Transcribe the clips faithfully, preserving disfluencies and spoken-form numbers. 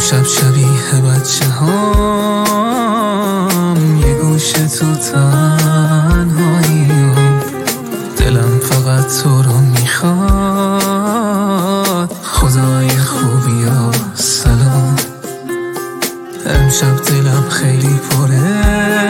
امشب شبیه بچه هام، یه گوشه تو تنهاییم، دلم فقط تو رو میخواد. خدای خوبی ها سلام، امشب دلم خیلی پره،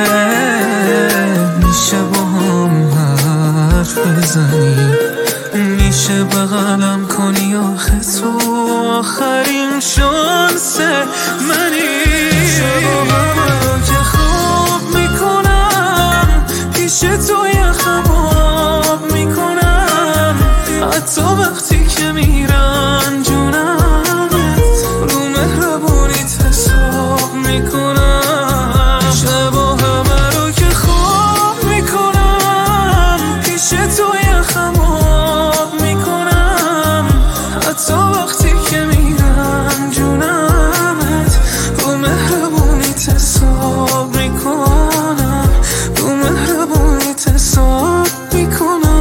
میشه با هم حرف بزنی، میشه بغلم کنی، آخه تو آخرین شانس منی. شباهمو که خواب میکنم، پیش تو یخم آب میکنم، حتی وقتی که میرن جونمت، رو مهربونیت حساب میکنم. شباهمه رو که خواب میکنم، پیش تو یخم آب میکنم، حتی وقتی که میرن جونمت، رو مهربونیت حساب میکنم، رو مهربونیت حساب میکنم.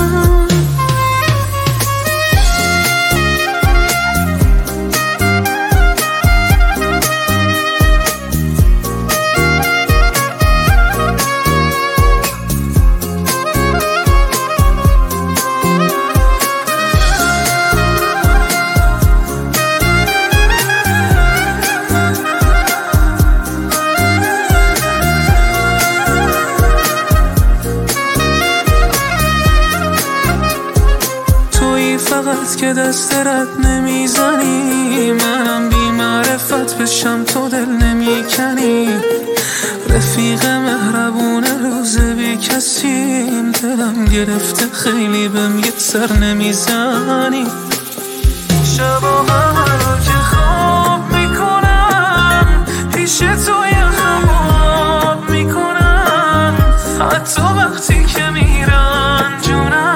فقط که دست رد نمیزنی، منم بی معرفت بشم تو دل نمیکنی. رفیق مهربون روز بی کسیم، دلم گرفته خیلی بهم یه سر نمیزنی. شبا همه رو که خواب میکنم، پیش تو یخم آب میکنم، حتی وقتی که میرن جونم،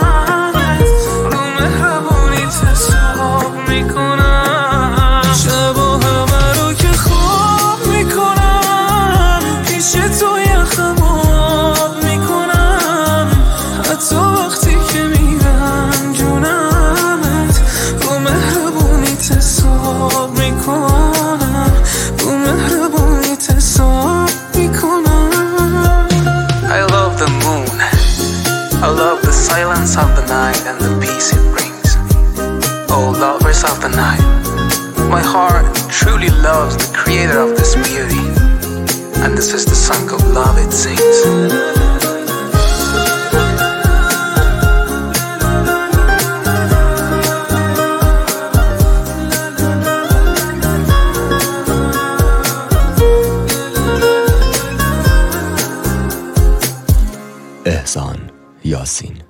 میکنم. شبا همه رو که خواب میکنم، پیش تو یخم آب میکنم، حتی وقتی که میرن جونمت، رو مهربونیت حساب میکنم، رو مهربونیت حساب میکنم. I love the moon, I love the silence of the night and the peace it brings. Oh, lovers of the night, my heart truly loves the creator of this beauty, and this is the song of love it sings. احسان یاسین.